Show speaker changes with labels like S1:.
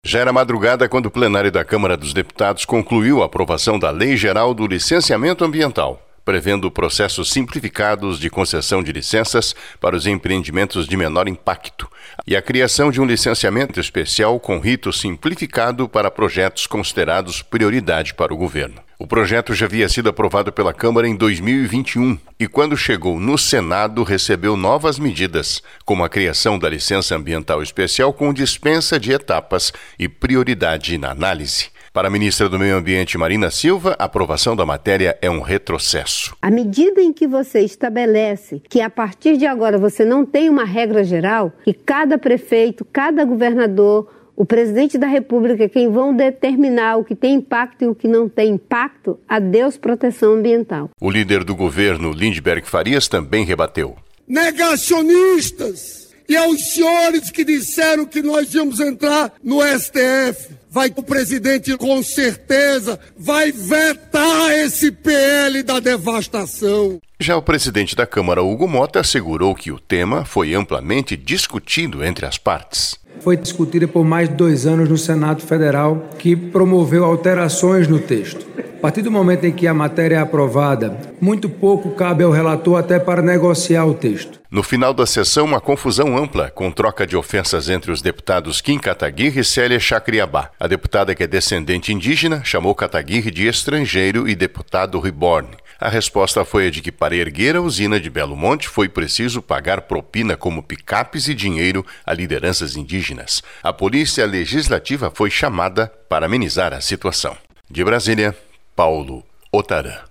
S1: Já era madrugada quando o plenário da Câmara dos Deputados concluiu a aprovação da Lei Geral do Licenciamento Ambiental, prevendo processos simplificados de concessão de licenças para os empreendimentos de menor impacto e a criação de um licenciamento especial com rito simplificado para projetos considerados prioridade para o governo. O projeto já havia sido aprovado pela Câmara em 2021 e, quando chegou no Senado, recebeu novas medidas, como a criação da licença ambiental especial com dispensa de etapas e prioridade na análise. Para a ministra do Meio Ambiente, Marina Silva, a aprovação da matéria é um retrocesso.
S2: À medida em que você estabelece que a partir de agora você não tem uma regra geral, que cada prefeito, cada governador, o presidente da República é quem vão determinar o que tem impacto e o que não tem impacto, adeus proteção ambiental.
S1: O líder do governo, Lindbergh Farias, também rebateu.
S3: Negacionistas! E aos senhores que disseram que nós íamos entrar no STF, o presidente com certeza vai vetar esse PL da devastação.
S1: Já o presidente da Câmara, Hugo Mota, assegurou que o tema foi amplamente discutido entre as partes.
S4: Foi discutida por mais de 2 anos no Senado Federal, que promoveu alterações no texto. A partir do momento em que a matéria é aprovada, muito pouco cabe ao relator até para negociar o texto.
S1: No final da sessão, uma confusão ampla, com troca de ofensas entre os deputados Kim Kataguiri e Célia Chacriabá. A deputada, que é descendente indígena, chamou Kataguiri de estrangeiro e deputado reborn. A resposta foi a de que, para erguer a usina de Belo Monte, foi preciso pagar propina como picapes e dinheiro a lideranças indígenas. A Polícia Legislativa foi chamada para amenizar a situação. De Brasília, Paulo Otarã.